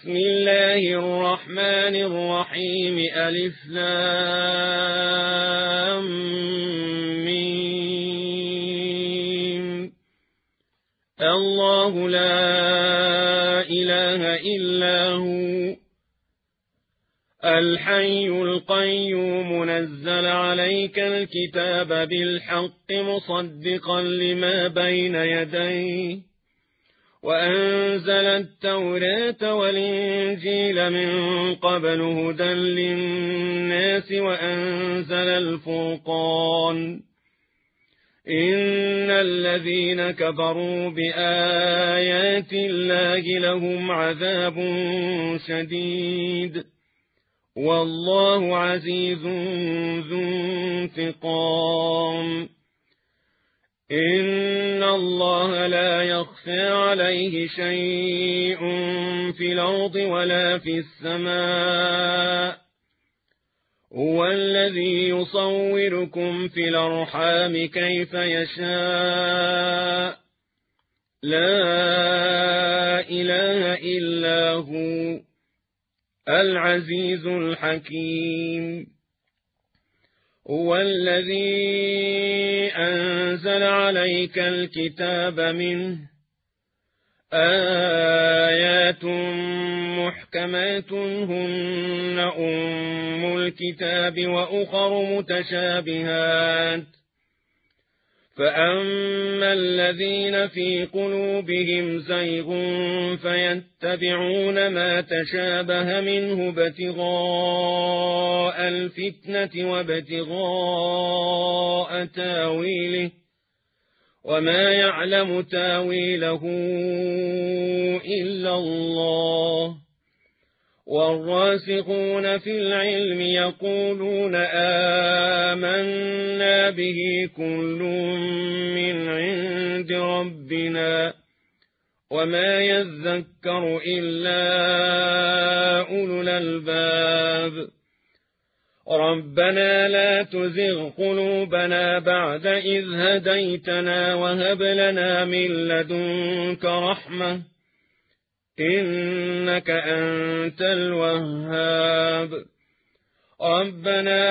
بسم الله الرحمن الرحيم ألف لام ميم الله لا إله إلا هو الحي القيوم نزل عليك الكتاب بالحق مصدقا لما بين يديه وأنزل التوراة والإنجيل من قبل هدى للناس وأنزل الفرقان إن الذين كفروا بآيات الله لهم عذاب شديد والله عزيز ذو انتقام إن الله لا يخفى عليه شيء في الأرض ولا في السماء هو الذي يصوركم في الأرحام كيف يشاء لا إله إلا هو العزيز الحكيم هو الذي أنزل عليك الكتاب منه آيات محكمات هن أم الكتاب وأخر متشابهات فأما الذين في قلوبهم زيغ فيتبعون ما تشابه منه ابتغاء الفتنة وابتغاء تاويله وما يعلم تاويله إلا الله والراسخون في العلم يقولون آمنا به كل من عند ربنا وما يذكر إلا أولو الألباب ربنا لا تزغ قلوبنا بعد إذ هديتنا وهب لنا من لدنك رحمة إنك أنت الوهاب ربنا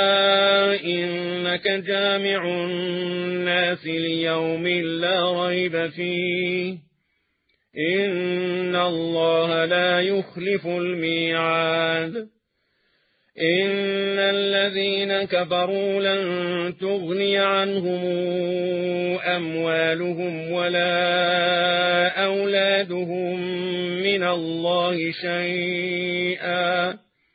إنك جامع الناس ليوم لا ريب فيه إن الله لا يخلف الميعاد إن الذين كفروا لن تغني عنهم أموالهم ولا أولادهم من الله شيئا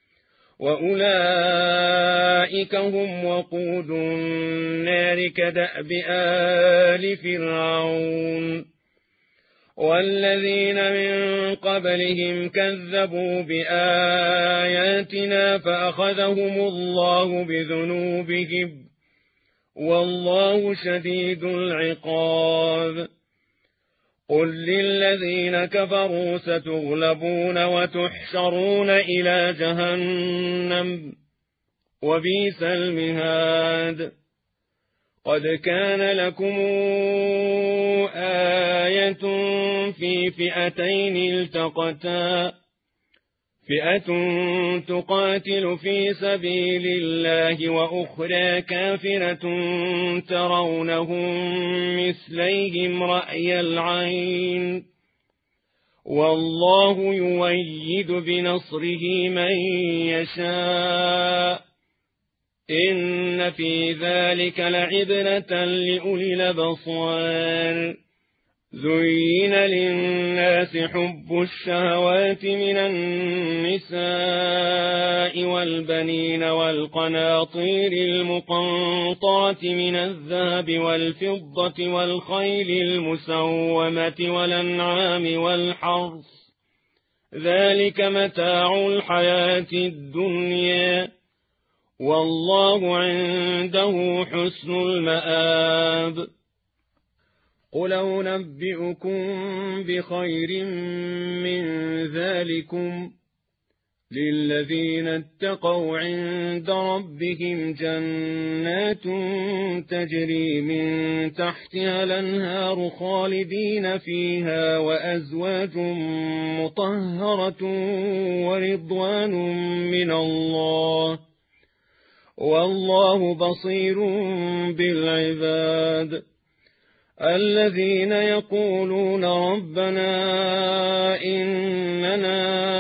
وأولئك هم وقود النار كدأب آل فرعون والذين من قبلهم كذبوا بآياتنا فأخذهم الله بذنوبهم والله شديد العقاب قل للذين كفروا ستغلبون وتحشرون إلى جهنم وبئس المهاد قد كان لكم آية في فئتين التقتا فئة تقاتل في سبيل الله وأخرى كافرة ترونهم مثليهم رأي العين والله يؤيد بنصره من يشاء إن في ذلك لعبرة لأولي الأبصار زين للناس حب الشهوات من النساء والبنين والقناطير المقنطرة من الذهب والفضة والخيل المسومة والأنعام والحرث ذلك متاع الحياة الدنيا والله عنده حسن المآب قل أنبئكم بخير من ذلكم للذين اتقوا عند ربهم جنات تجري من تحتها الأنهار خالدين فيها وأزواج مطهرة ورضوان من الله والله بصير بالعباد الذين يقولون ربنا إننا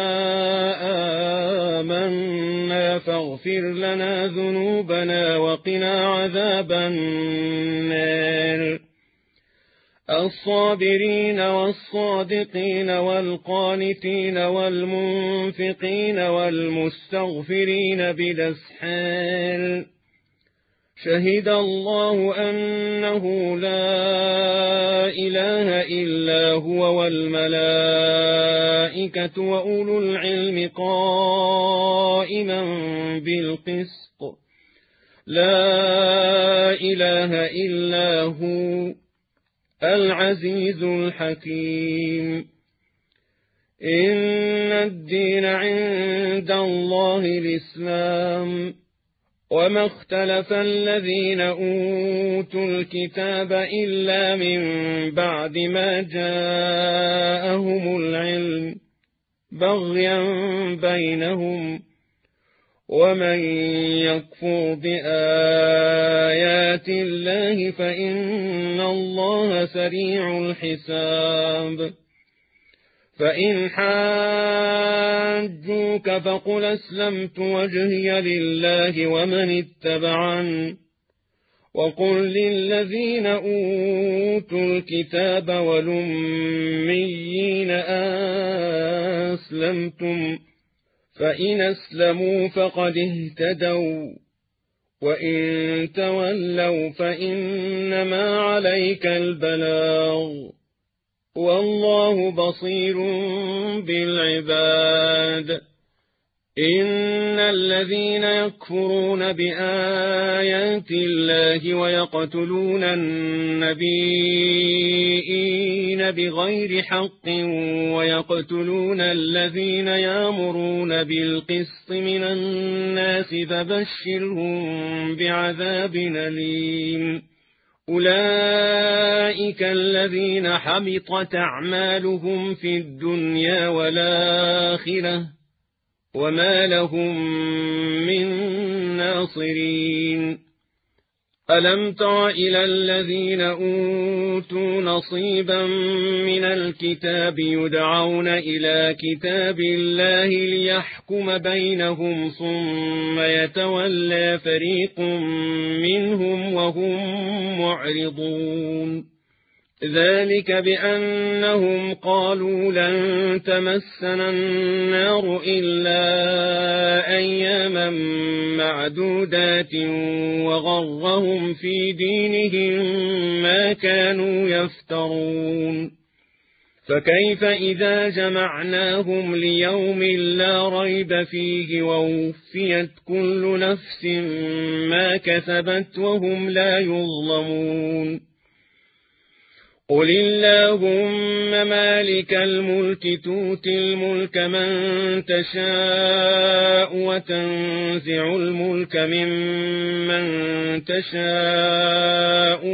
آمنا فاغفر لنا ذنوبنا وقنا عذاب النار الصابرين والصادقين والقانتين والمنفقين والمستغفرين بالأسحار شهد الله أنه لا إله إلا هو والملائكة وأولو العلم قائما بالقسط لا إله إلا هو العزيز الحكيم إن الدين عند الله الإسلام وما اختلف الذين أوتوا الكتاب إلا من بعد ما جاءهم العلم بغيا بينهم ومن يكفر بآيات الله فإن الله سريع الحساب فإن حاجوك فقل أسلمت وجهي لله ومن اتبعني وقل للذين أوتوا الكتاب والأميين أسلمتم فإن أسلموا فقد اهتدوا وإن تولوا فإنما عليك البلاغ والله بصير بالعباد إن الذين يكفرون بآيات الله ويقتلون النبيين بغير حق ويقتلون الذين يأمرون بالقسط من الناس فبشرهم بعذاب أليم أولئك الذين حبطت أعمالهم في الدنيا والآخرة وما لهم من ناصرين ألم تر إلى الذين أوتوا نصيبا من الكتاب يدعون إلى كتاب الله ليحكم بينهم ثم يتولى فريق منهم وهم معرضون ذلك بأنهم قالوا لن تمسنا النار إلا أياما معدودات وغرهم في دينهم ما كانوا يفترون فكيف إذا جمعناهم ليوم لا ريب فيه ووفيت كل نفس ما كسبت وهم لا يظلمون قل اللهم مالك الملك تؤتي الملك من تشاء وتنزع الملك ممن تشاء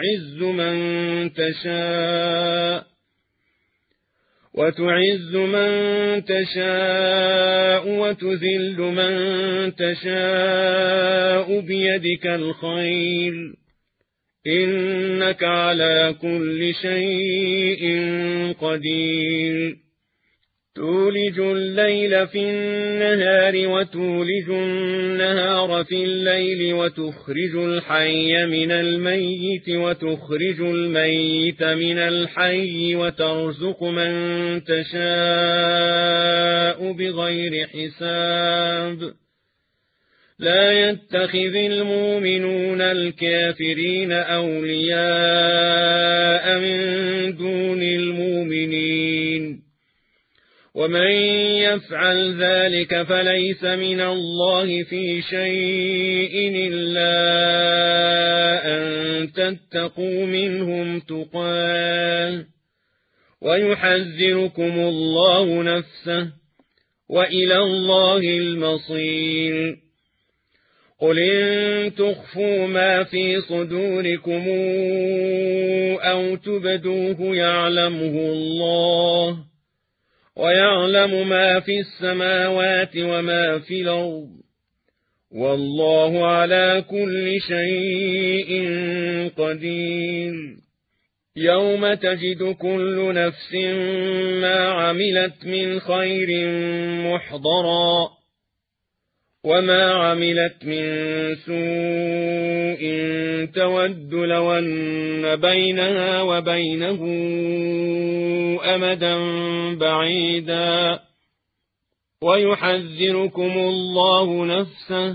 وتعز من تشاء وتذل من تشاء بيدك الخير إنك على كل شيء قدير تولج الليل في النهار وتولج النهار في الليل وتخرج الحي من الميت وتخرج الميت من الحي وترزق من تشاء بغير حساب لا يتخذ المؤمنون الكافرين أولياء من دون المؤمنين ومن يفعل ذلك فليس من الله في شيء إلا أن تتقوا منهم تقاه ويحذركم الله نفسه وإلى الله المصير. قل إن تخفوا ما في صدوركم أو تبدوه يعلمه الله، ويعلم ما في السماوات وما في الأرض، والله على كل شيء قدير. يوم تجد كل نفس ما عملت من خير محضرا، وما عملت من سوء تود لو أن بينها وبينه أمدا بعيدا، ويحذركم الله نفسه،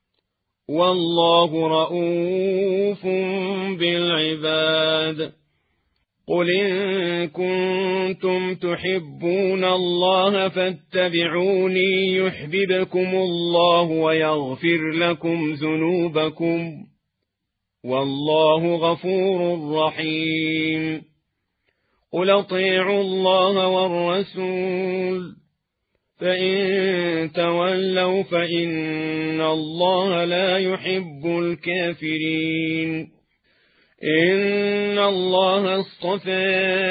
والله رؤوف بالعباد. قل إن كنتم تحبون الله فاتبعوني يحببكم الله ويغفر لكم ذنوبكم، والله غفور رحيم. قل اطيعوا الله والرسول، فإن تولوا فإن الله لا يحب الكافرين. إن الله اصطفى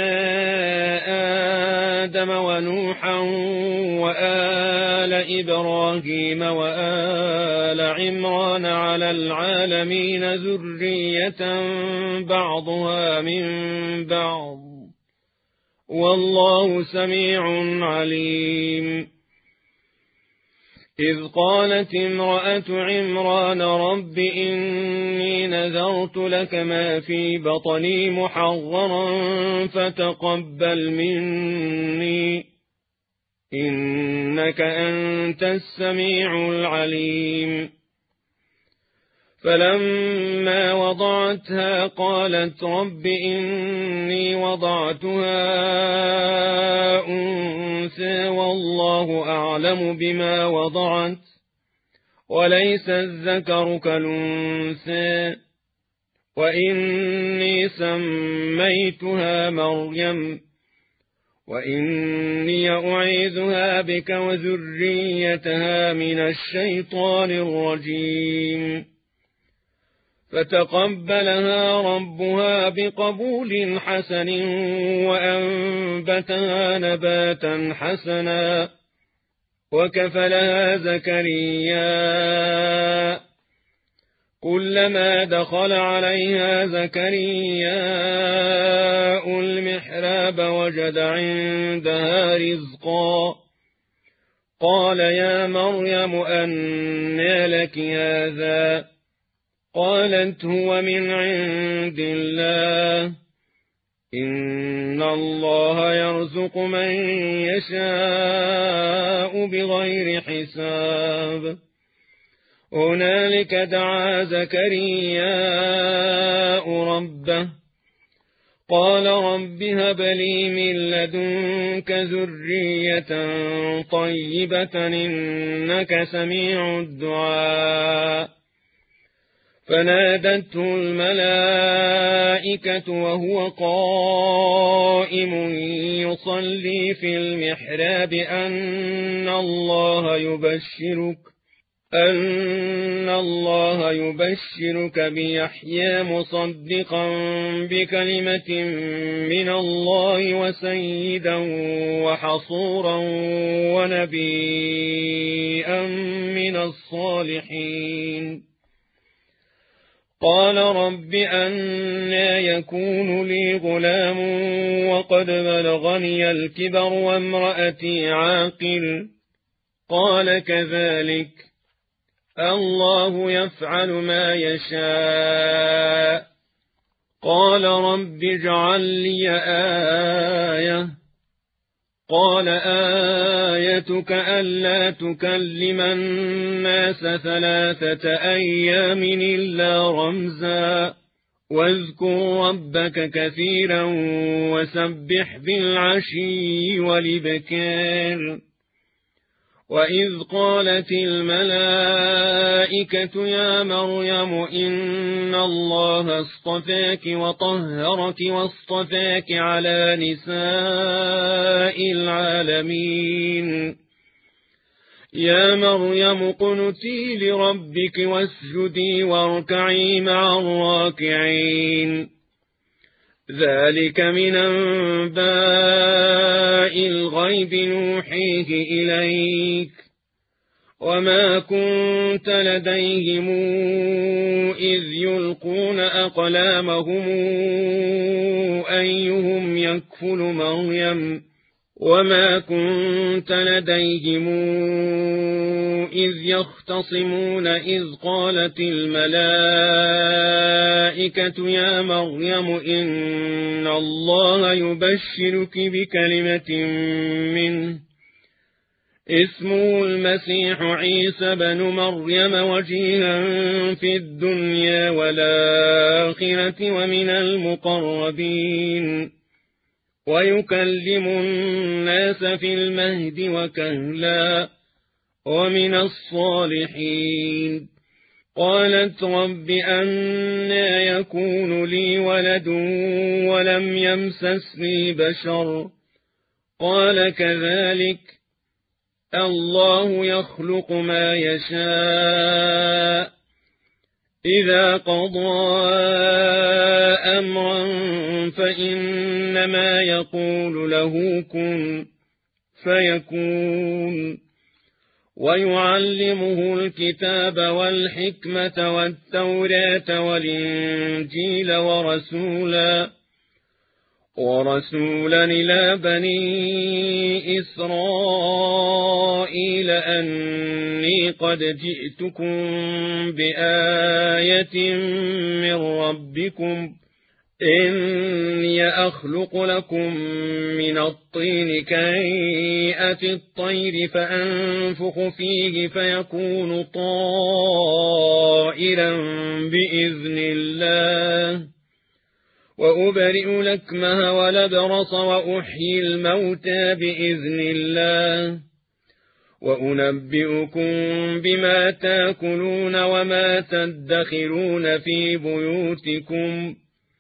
آدم ونوحا وآل إبراهيم وآل عمران على العالمين ذرية بعضها من بعض، والله سميع عليم. إذ قالت امرأة عمران رب إني نذرت لك ما في بطني محررا فتقبل مني إنك أنت السميع العليم. فلما وضعتها قالت رب إني وضعتها أنثى والله أعلم بما وضعت وليس الذكر كالأنثى، وإني سميتها مريم وإني أعيذها بك وذريتها من الشيطان الرجيم. فتقبلها ربها بقبول حسن وأنبتها نباتا حسنا، وكفلها زكريا. كلما دخل عليها زكرياء المحراب وجد عندها رزقا، قال يا مريم أنى لك هذا؟ قالت هو من عند الله، إن الله يرزق من يشاء بغير حساب. هنالك دعا زكرياء ربه قال رب هب لي من لدنك ذرية طيبة إنك سميع الدعاء. فنادته الملائكة وهو قائم يصلي في المحراب أن الله يبشرك بيحيى مصدقا بكلمة من الله وسيدا وحصورا ونبيا من الصالحين. قال رب أنى يكون لي غلام وقد بلغني الكبر وامرأتي عاقر؟ قال كذلك الله يفعل ما يشاء. قال رب اجعل لي آية. قال آيتك ألا تكلم الناس 3 أيام إلا رمزا، واذكر ربك كثيرا وسبح بالعشي والإبكار. وإذ قالت الملائكة يا مريم إن الله اصطفاك وطهرك واصطفاك على نساء العالمين. يا مريم اقنتي لربك واسجدي واركعي مع الراكعين ذلك من أنباء الغيب نوحيه إليك وما كنت لديهم إذ يلقون أقلامهم أيهم يكفل مريم وما كنت لديهم إذ يختصمون إذ قالت الملائكة يا مريم إن الله يبشرك بكلمة منه اسمه المسيح عيسى بن مريم وجيها في الدنيا والآخرة ومن المقربين ويكلم الناس في المهد وكهلا ومن الصالحين قالت رب أنى يكون لي ولد ولم يمسسني بشر قال كذلك الله يخلق ما يشاء إذا قضى أمرا فإنما يقول له كن فيكون ويعلمه الكتاب والحكمة والتوراة والإنجيل ورسولا إلى بني إسرائيل أني قد جئتكم بآية من ربكم إني أخلق لكم من الطين كهيئة الطير فأنفخ فيه فيكون طائرا بإذن الله وأبرئ الأكمه والأبرص وأحيي الموتى بإذن الله وأنبئكم بما تأكلون وما تدخرون في بيوتكم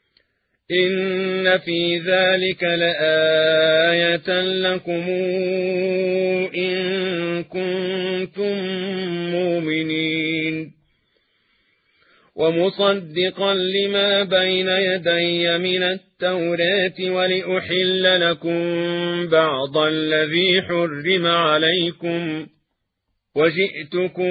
إن في ذلك لآية لكم إن كنتم مؤمنين ومصدقا لما بين يدي من التوراة ولأحل لكم بعض الذي حرم عليكم وجئتكم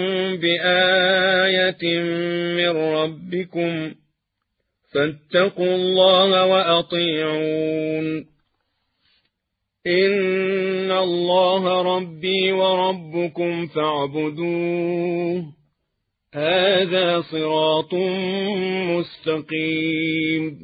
بآية من ربكم فاتقوا الله وأطيعون إن الله ربي وربكم فاعبدوه هذا صراط مستقيم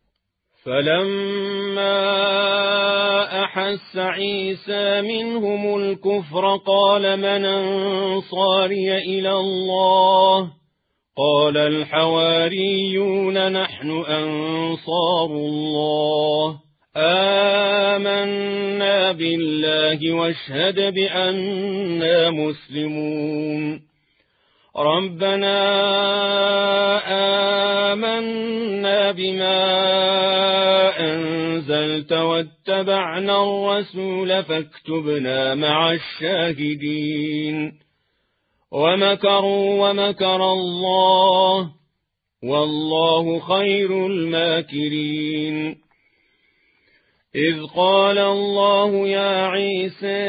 فلما أحس عيسى منهم الكفر قال من أنصاري إلى الله قال الحواريون نحن أنصار الله آمنا بالله واشهد بأننا مسلمون ربنا آمنا بما أنزلت واتبعنا الرسول فاكتبنا مع الشاهدين ومكروا ومكر الله والله خير الماكرين إذ قال الله يا عيسى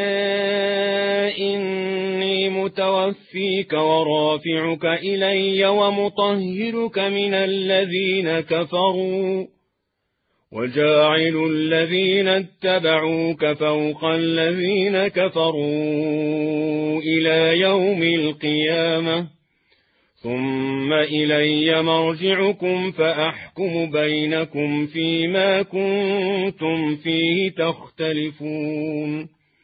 إني متوفيك ورافعك إلي ومطهرك من الذين كفروا وجاعل الذين اتبعوك فوق الذين كفروا إلى يوم القيامة ثم إلي مرجعكم فأحكم بينكم فيما كنتم فيه تختلفون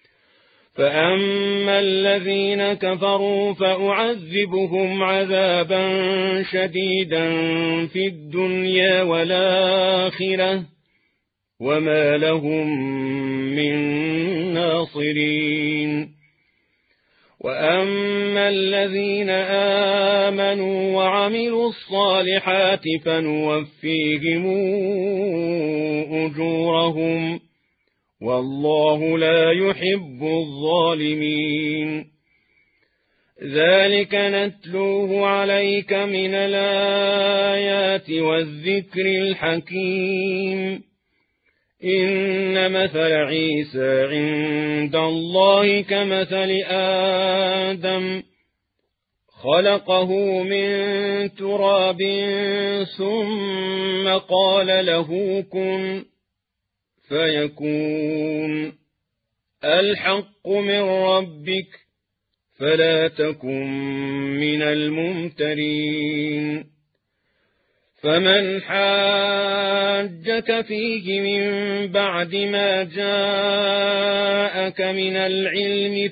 فأما الذين كفروا فأعذبهم عذابا شديدا في الدنيا والآخرة وما لهم من ناصرين وأما الذين آمنوا وعملوا الصالحات فنوفيهم أجورهم والله لا يحب الظالمين ذلك نتلوه عليك من الآيات والذكر الحكيم إن مثل عيسى عند الله كمثل آدم خلقه من تراب ثم قال له كن فيكون الحق من ربك فلا تكن من الممترين فمن حاجك فيه من بعد ما جاءك من العلم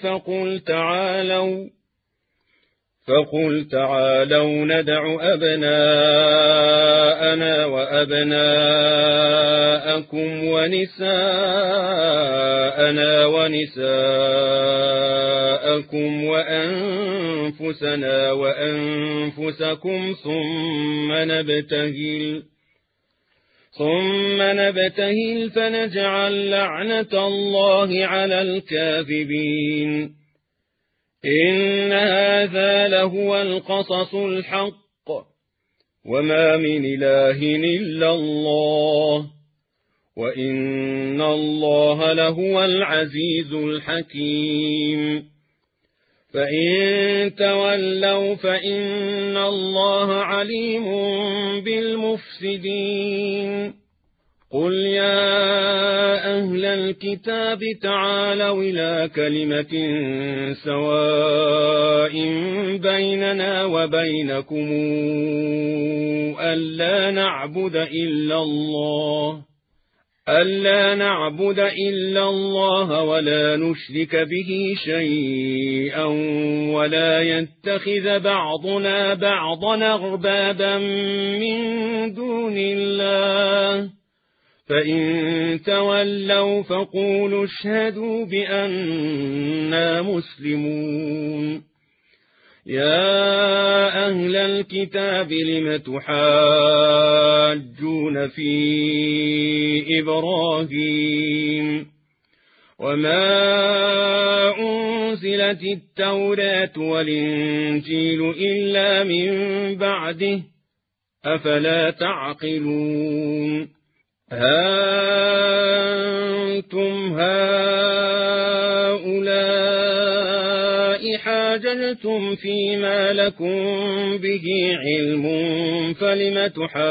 فقل تعالوا ندع أبناءنا وأبناءكم ونساءنا ونساءكم وأنفسنا وأنفسكم ثم نبتهل فنجعل لعنة الله على الكاذبين إن هذا لهو القصص الحق وما من إله إلا الله وإن الله لهو العزيز الحكيم فإن تولوا فإن الله عليم بالمفسدين قل يا أهل الكتاب تعالوا إلى كلمة سواء بيننا وبينكم ألا نعبد إلا الله ولا نشرك به شيئا ولا يتخذ بعضنا بعضا أربابا من دون الله فإن تولوا فقولوا اشهدوا بأننا مسلمون يا أهل الكتاب لم تحاجون في إبراهيم وما أنزلت التوراة والإنجيل إلا من بعده أفلا تعقلون أنتم هؤلاء حاججتم فيما لكم به علم فلم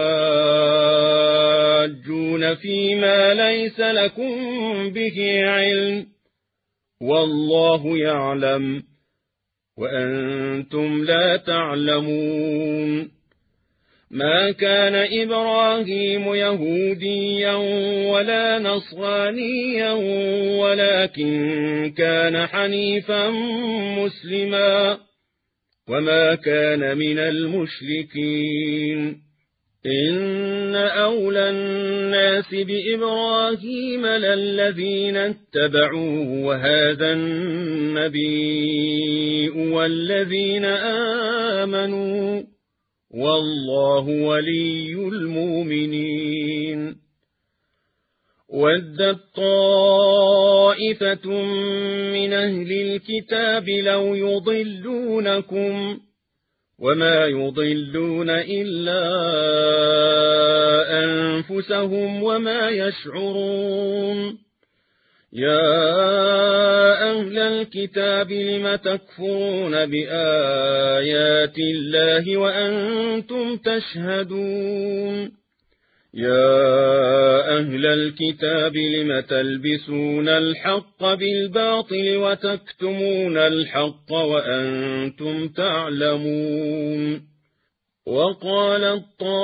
تحاجون فيما ليس لكم به علم والله يعلم وأنتم لا تعلمون ما كان إبراهيم يهوديا ولا نصرانيا ولكن كان حنيفا مسلما وما كان من المشركين إن أولى الناس بإبراهيم للذين اتبعوه وهذا النبي والذين آمنوا والله ولي المؤمنين ودت طائفة من أهل الكتاب لو يضلونكم وما يضلون إلا أنفسهم وما يشعرون يا أهل الكتاب لم تكفرون بآيات الله وأنتم تشهدون يا أهل الكتاب لم تلبسون الحق بالباطل وتكتمون الحق وأنتم تعلمون وقالت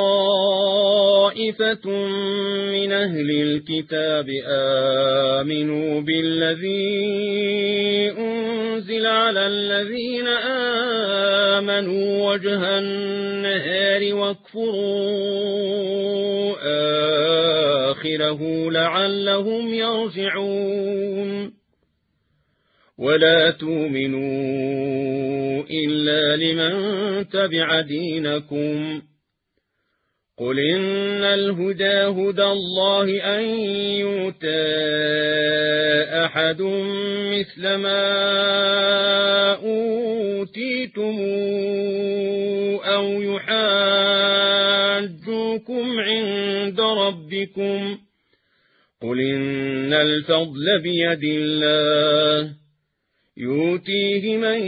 طائفة من أهل الكتاب آمنوا بالذي أنزل على الذين آمنوا وجه النهار واكفروا آخره لعلهم يرجعون ولا تؤمنوا إلا لمن تبع دينكم قل إن الهدى هدى الله أن يؤتى أحد مثل ما أوتيتم توليتم أو يحاجوكم عند ربكم قل إن الفضل بيد الله يؤتيه من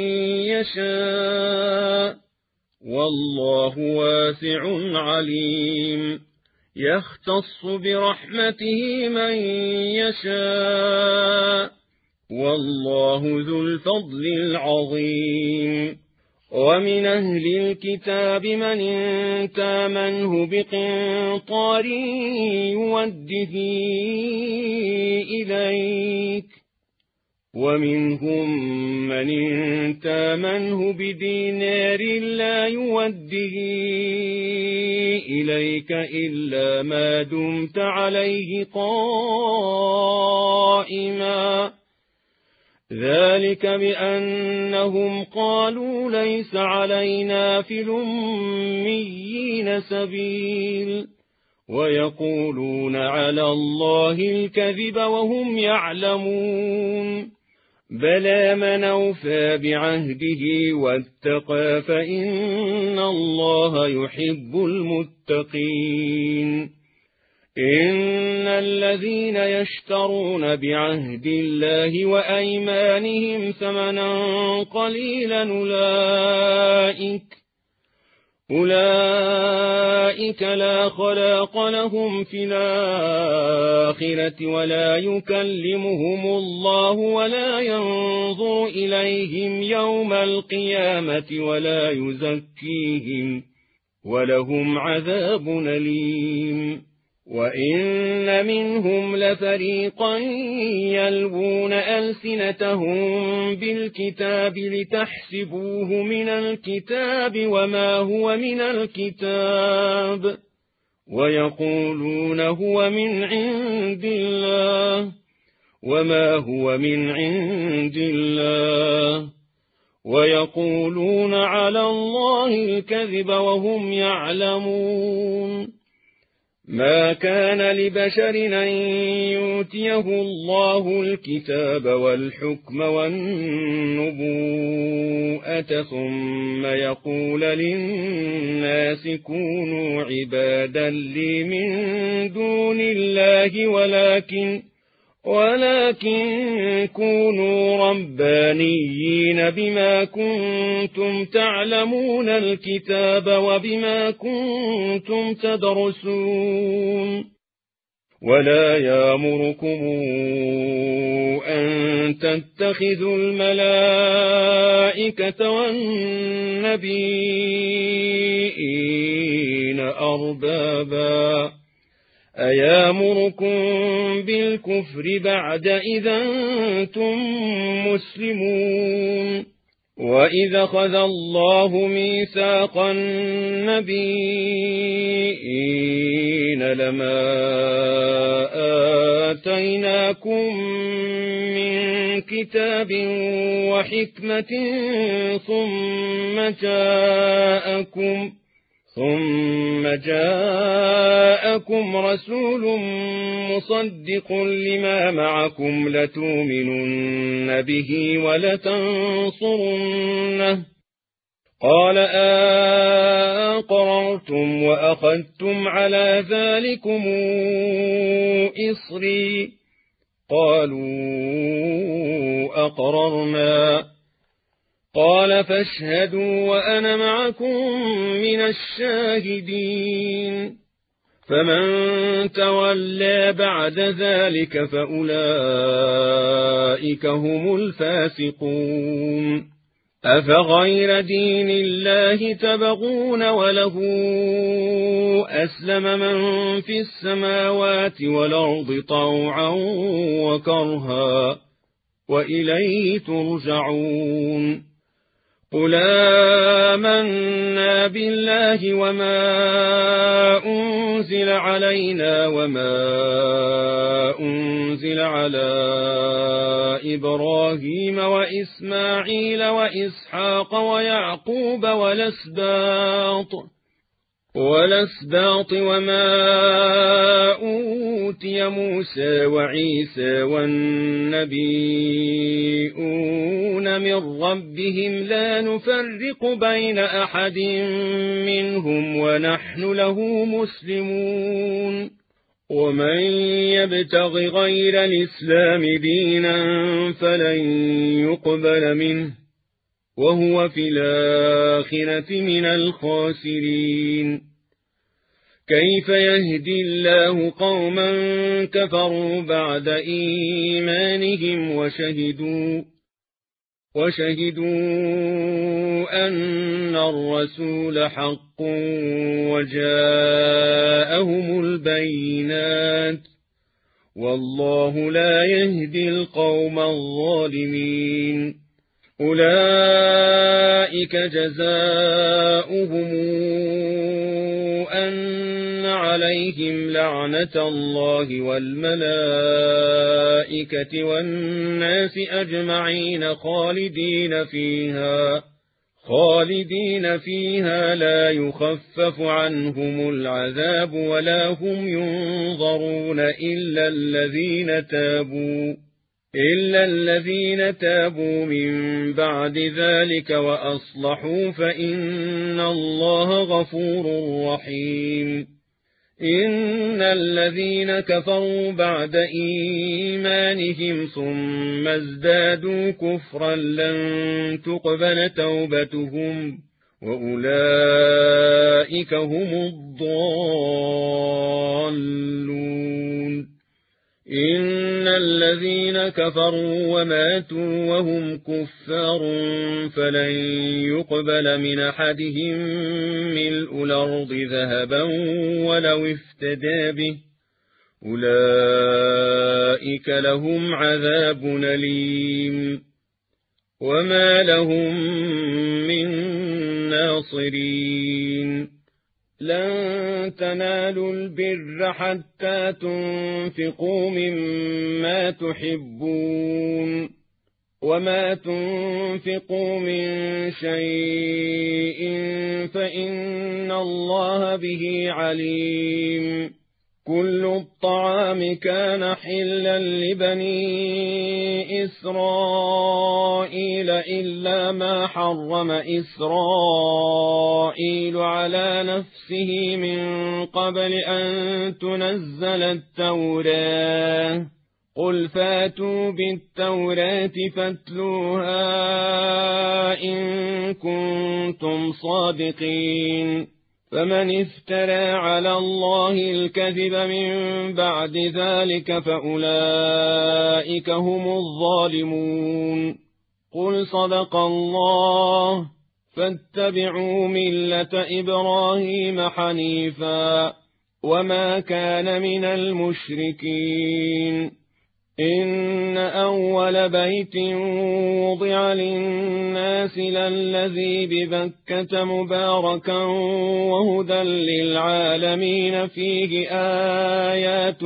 يشاء والله واسع عليم يختص برحمته من يشاء والله ذو الفضل العظيم ومن أهل الكتاب من إن تامنه بقنطار يوده إليك ومنهم من إن تامنه بدينار لا يوده إليك إلا ما دمت عليه قائما ذلك بأنهم قالوا ليس علينا في الأميين سبيل ويقولون على الله الكذب وهم يعلمون بلى من أوفى بعهده واتقى فإن الله يحب المتقين إن الذين يشترون بعهد الله وأيمانهم ثمنا قليلا أولئك لا خلاق لهم في الآخرة ولا يكلمهم الله ولا ينظر إليهم يوم القيامة ولا يزكيهم ولهم عذاب أليم وإن منهم لفريقا يلوون ألسنتهم بالكتاب لتحسبوه من الكتاب وما هو من الكتاب ويقولون هو من عند الله وما هو من عند الله ويقولون على الله الكذب وهم يعلمون ما كان لبشر أن يؤتيه الله الكتاب والحكم والنبوءة ثم يقول للناس كونوا عبادا لي من دون الله ولكن كونوا ربانيين بما كنتم تعلمون الكتاب وبما كنتم تدرسون ولا يأمركم أن تتخذوا الملائكة والنبيين أربابا أيامركم بالكفر بعد إذا أنتم مسلمون وإذا خذ الله ميثاق النبيين لما آتيناكم من كتاب وحكمة ثم جاءكم رسول مصدق لما معكم لتؤمنن به ولتنصرنه قال أقررتم وأخذتم على ذلكم إصري قالوا أقررنا قال فاشهدوا وأنا معكم من الشاهدين فمن تولى بعد ذلك فأولئك هم الفاسقون أفغير دين الله تبغون وله أسلم من في السماوات والأرض طوعا وكرها وإليه ترجعون قل آمنا بالله وما أنزل علينا وما أنزل على إبراهيم وإسماعيل وإسحاق ويعقوب والأسباط والأسباط وما أوتي موسى وعيسى والنبيون من ربهم لا نفرق بين أحد منهم ونحن له مسلمون ومن يبتغ غير الإسلام دينا فلن يقبل منه وهو في الآخرة من الخاسرين كيف يهدي الله قوما كفروا بعد إيمانهم وشهدوا أن الرسول حق وجاءهم البينات والله لا يهدي القوم الظالمين أولئك جزاؤهم أن عليهم لعنة الله والملائكة والناس أجمعين خالدين فيها لا يخفف عنهم العذاب ولا هم ينظرون إلا الذين تابوا من بعد ذلك وأصلحوا فإن الله غفور رحيم إن الذين كفروا بعد إيمانهم ثم ازدادوا كفرا لن تقبل توبتهم وأولئك هم الضالون إن الذين كفروا وماتوا وهم كفار فلن يقبل من أحدهم ملء الأرض ذهبا ولو افتدى به أولئك لهم عذاب أليم وما لهم من ناصرين لن تنالوا البر حتى تنفقوا مما تحبون وما تنفقوا من شيء فإن الله به عليم كل الطعام كان حلا لبني إسرائيل إلا ما حرم إسرائيل على نفسه من قبل أن تنزل التوراة قل فاتوا بالتوراة فاتلوها إن كنتم صادقين فمن افترى على الله الكذب من بعد ذلك فأولئك هم الظالمون قل صدق الله فاتبعوا ملة إبراهيم حنيفا وما كان من المشركين إن أول بيت وضع للناس للذي ببكة مباركا وهدى للعالمين فيه آيات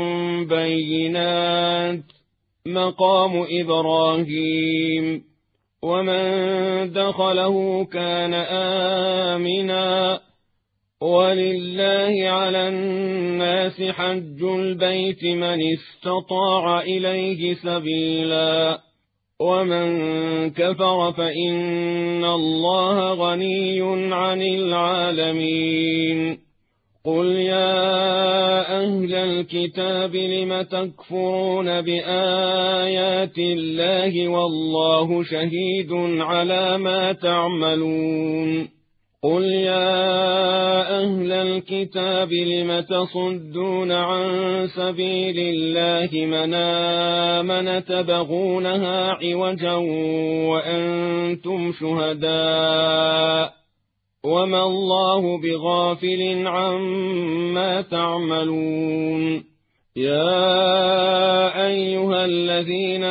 بينات مقام إبراهيم ومن دخله كان آمنا ولله على الناس حج البيت من استطاع إليه سبيلا ومن كفر فإن الله غني عن العالمين قل يا أهل الكتاب لم تكفرون بآيات الله والله شهيد على ما تعملون قل يا أهل الكتاب لم تصدون عن سبيل الله من آمن تبغونها عوجا وأنتم شهداء وما الله بغافل عما تعملون يا أيها الذين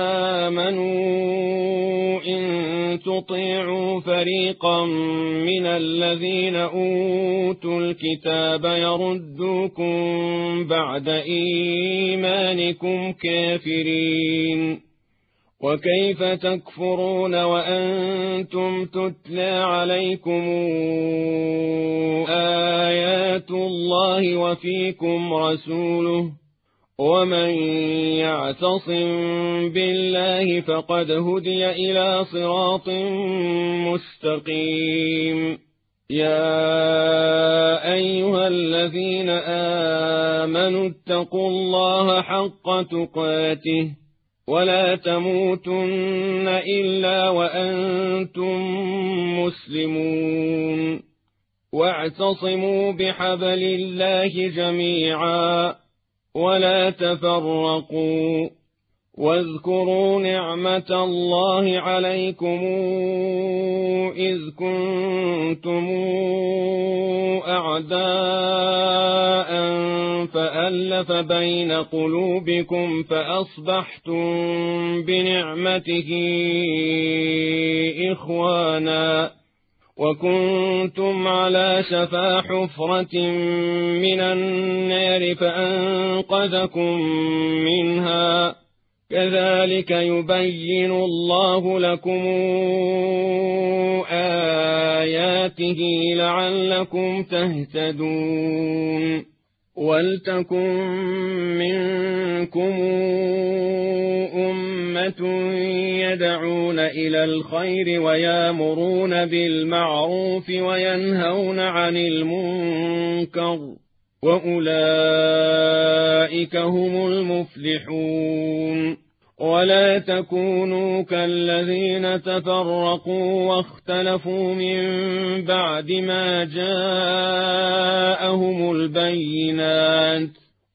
آمنوا إن تطيعوا فريقا من الذين أوتوا الكتاب يردوكم بعد إيمانكم كافرين وكيف تكفرون وأنتم تتلى عليكم آيات الله وفيكم رسوله ومن يعتصم بالله فقد هدي إلى صراط مستقيم يا أيها الذين آمنوا اتقوا الله حق تقاته ولا تموتن إلا وأنتم مسلمون واعتصموا بحبل الله جميعا ولا تفرقوا واذكروا نعمة الله عليكم إذ كنتم أعداء فألف بين قلوبكم فأصبحتم بنعمته إخوانا وكنتم على شفا حفرة من النار فأنقذكم منها كذلك يبين الله لكم آياته لعلكم تهتدون ولتكن منكم أمة يدعون إلى الخير ويامرون بالمعروف وينهون عن المنكر وأولئك هم المفلحون ولا تكونوا كالذين تفرقوا واختلفوا من بعد ما جاءهم البينات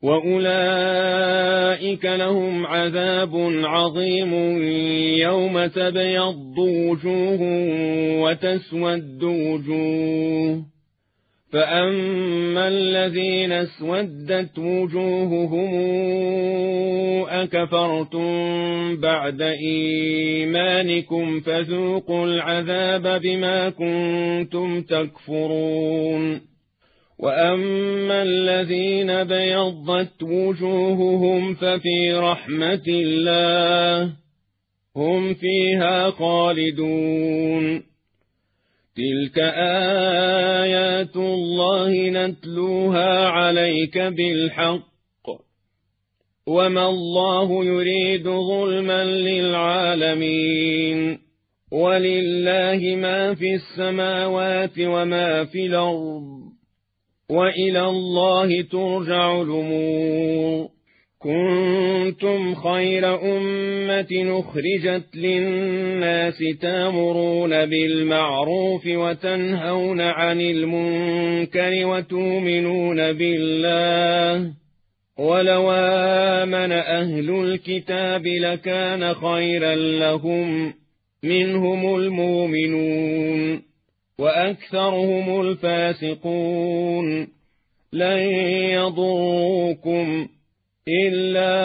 وأولئك لهم عذاب عظيم يوم تبيض وجوه وتسود وجوه فأما الذين اسودت وجوههم أكفرتم بعد إيمانكم فذوقوا العذاب بما كنتم تكفرون وأما الذين بيضت وجوههم ففي رحمة الله هم فيها خالدون تلك آيات الله نتلوها عليك بالحق وما الله يريد ظلما للعالمين ولله ما في السماوات وما في الأرض وإلى الله ترجع الأمور كنتم خير أمة أخرجت للناس تأمرون بالمعروف وتنهون عن المنكر وتؤمنون بالله ولو آمن أهل الكتاب لكان خيرا لهم منهم المؤمنون وأكثرهم الفاسقون لن يضروكم إلا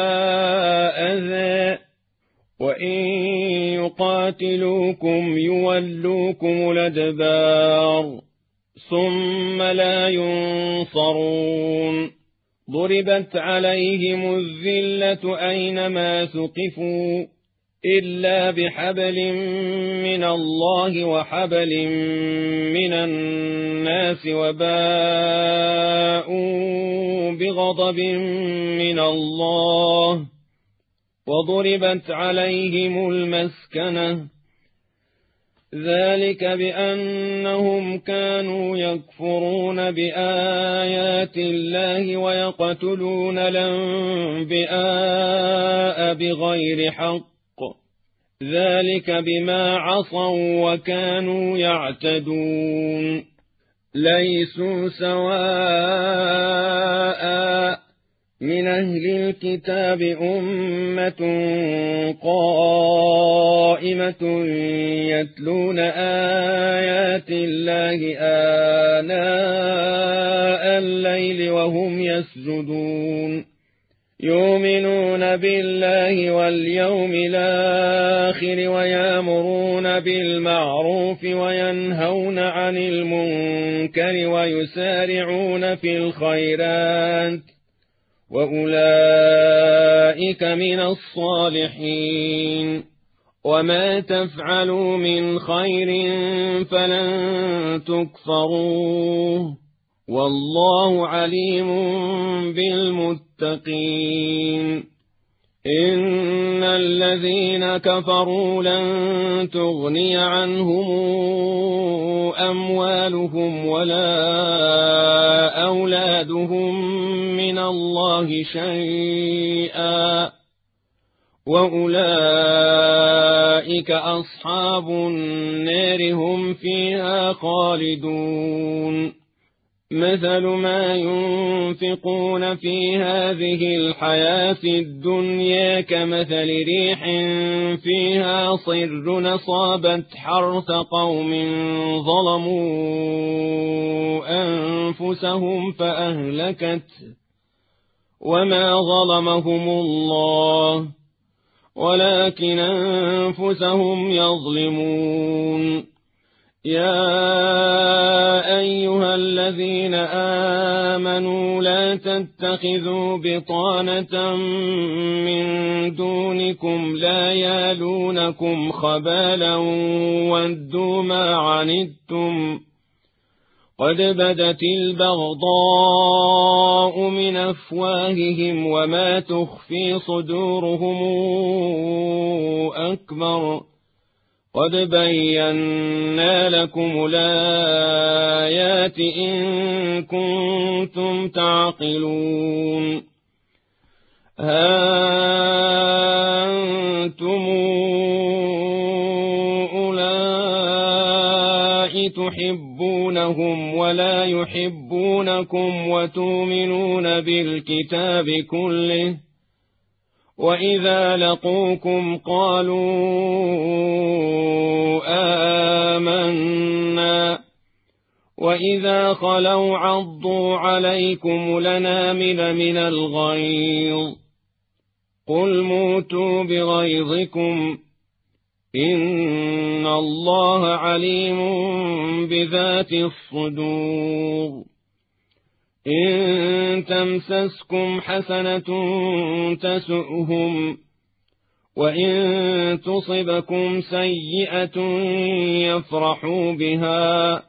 أذى وإن يقاتلوكم يولوكم الأدبار ثم لا ينصرون ضربت عليهم الذلة أينما ثقفوا إلا بحبل من الله وحبل من الناس وباءوا بغضب من الله وضربت عليهم المسكنة ذلك بأنهم كانوا يكفرون بآيات الله ويقتلون الأنبياء بغير حق ذلك بما عصوا وكانوا يعتدون ليسوا سواء من أهل الكتاب أمة قائمة يتلون آيات الله آناء الليل وهم يسجدون يؤمنون بالله واليوم الآخر ويأمرون بالمعروف وينهون عن المنكر ويسارعون في الخيرات وأولئك من الصالحين وما تفعلوا من خير فلن تكفروه والله عليم بالمتقين إن الذين كفروا لن تغني عنهم أموالهم ولا أولادهم من الله شيئا وأولئك أصحاب النار هم فيها خالدون مثل ما ينفقون في هذه الحياة الدنيا كمثل ريح فيها صر أصابت حرث قوم ظلموا أنفسهم فأهلكته وما ظلمهم الله ولكن أنفسهم يظلمون يا أيها الذين آمنوا لا تتخذوا بطانة من دونكم لا يالونكم خبالا ودوا ما عنتم قد بدت البغضاء من أفواههم وما تخفي صدورهم أكبر قد بينا لكم الآيات إن كنتم تعقلون ها أنتم أولئك تحبونهم ولا يحبونكم وتؤمنون بالكتاب كله وإذا لقوكم قالوا آمنا وإذا خلوا عضوا عليكم الأنامل من الغيظ قل موتوا بغيظكم إن الله عليم بذات الصدور إن تمسسكم حسنة تسؤهم وإن تصبكم سيئة يفرحوا بها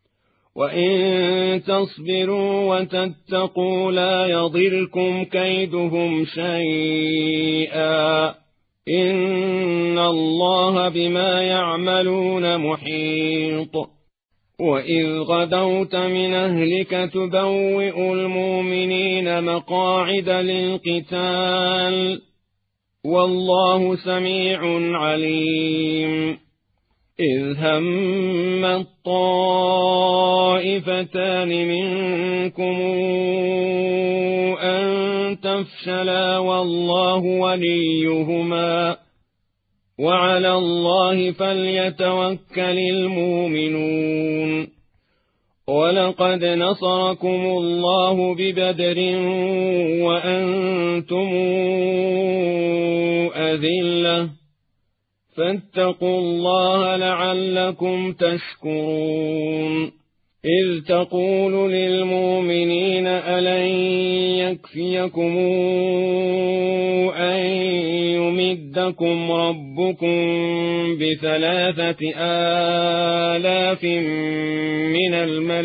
وإن تصبروا وتتقوا لا يضركم كيدهم شيئا إن الله بما يعملون محيط وإذ غدوت من أهلك تبوئ المؤمنين مقاعد للقتال والله سميع عليم إذ هم الطائفتان منكم أن تفشلا والله وليهما وعلى الله فليتوكل المؤمنون ولقد نصركم الله ببدر وأنتم أذلة فاتقوا الله لعلكم تشكرون إذ تقول للمؤمنين ألن يكفيكم أن يمدكم ربكم ب3,000 من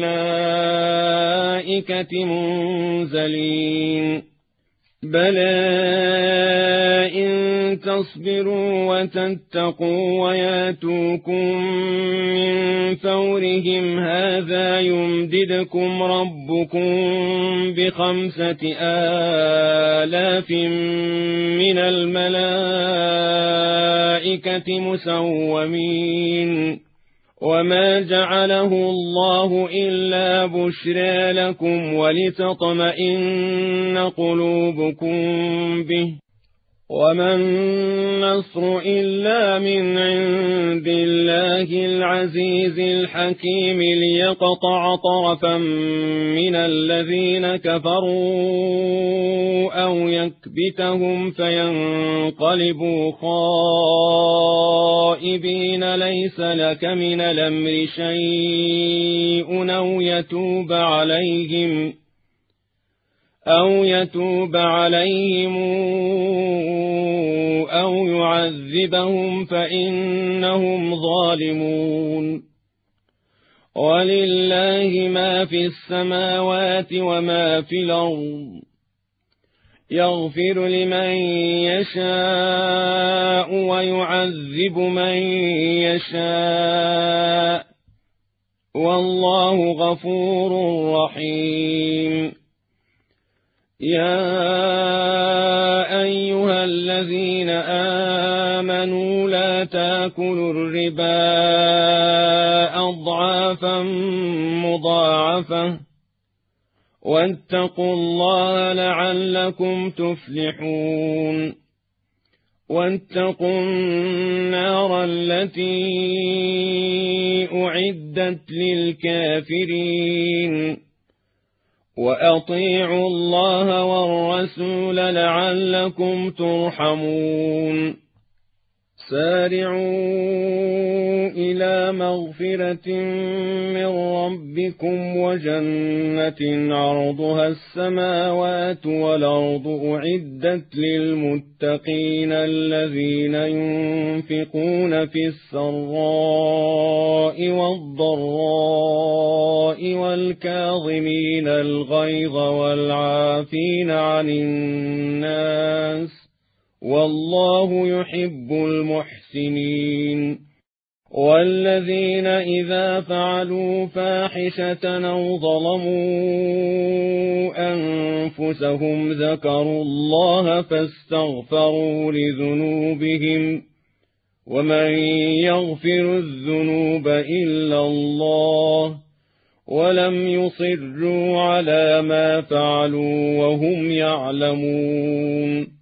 الملائكة منزلين بلى إن تصبروا وتتقوا وياتوكم من فورهم هذا يمددكم ربكم ب5,000 من الملائكة مسومين وما جعله الله إلا بشرى لكم ولتطمئن قلوبكم به وما النصر إلا من عند الله العزيز الحكيم ليقطع طرفا من الذين كفروا أو يكبتهم فينقلبوا خائبين ليس لك من الأمر شيء أو يتوب عليهم أو يتوب عليهم أو يعذبهم فإنهم ظالمون. ولله ما في السماوات وما في الأرض، يغفر لمن يشاء ويعذب من يشاء، والله غفور رحيم. يا أيها الذين آمنوا لا تأكلوا الربا أضعافا مضاعفة، واتقوا الله لعلكم تفلحون. واتقوا النار التي أعدت للكافرين، وأطيعوا الله والرسول لعلكم ترحمون. سارعوا إلى مغفرة من ربكم وجنة عرضها السماوات والأرض أعدت للمتقين الذين ينفقون في السراء والضراء والكاظمين الغيظ والعافين عن الناس، والله يحب المحسنين. والذين إذا فعلوا فاحشة أو ظلموا أنفسهم ذكروا الله فاستغفروا لذنوبهم، ومن يغفر الذنوب إلا الله، ولم يصروا على ما فعلوا وهم يعلمون.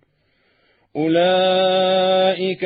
أولئك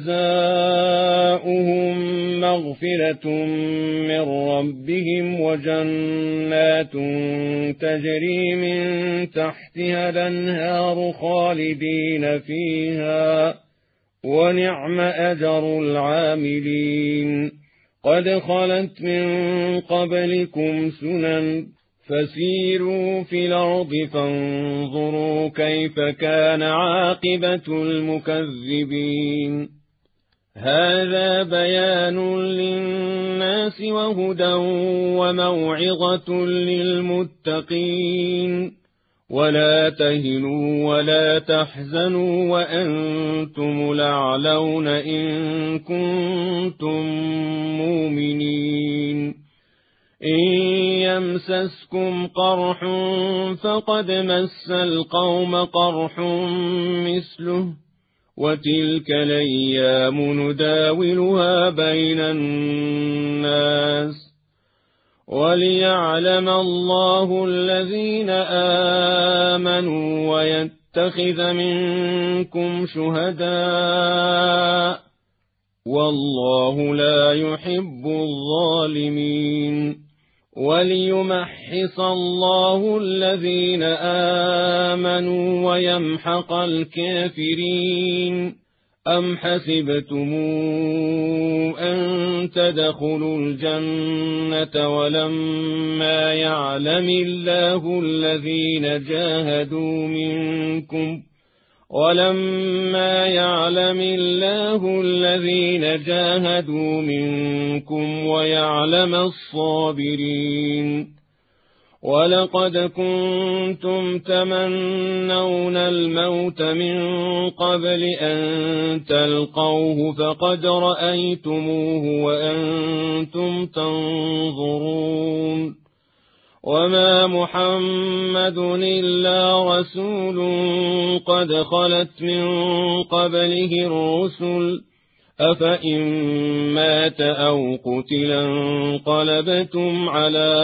جزاؤهم مغفرة من ربهم وجنات تجري من تحتها الأنهار خالدين فيها، ونعم أجر العاملين. قد خلت من قبلكم سنن فسيروا في الأرض فانظروا كيف كان عاقبة المكذبين. هذا بيان للناس وهدى وموعظة للمتقين. ولا تهنوا ولا تحزنوا وأنتم الأعلون إن كنتم مؤمنين. إن يمسسكم قرح فقد مس القوم قرح مثله، وتلك الأيام نداولها بين الناس، وليعلم الله الذين آمنوا ويتخذ منكم شهداء، والله لا يحب الظالمين. وليمحص الله الذين آمنوا ويمحق الكافرين. أم حسبتم أن تدخلوا الجنة ولما يعلم الله الذين جاهدوا منكم ويعلم الصابرين. ولقد كنتم تمنون الموت من قبل أن تلقوه فقد رأيتموه وأنتم تنظرون. وما محمد إلا رسول قد خلت من قبله الرسل، أفإن مات أو قتل انقلبتم على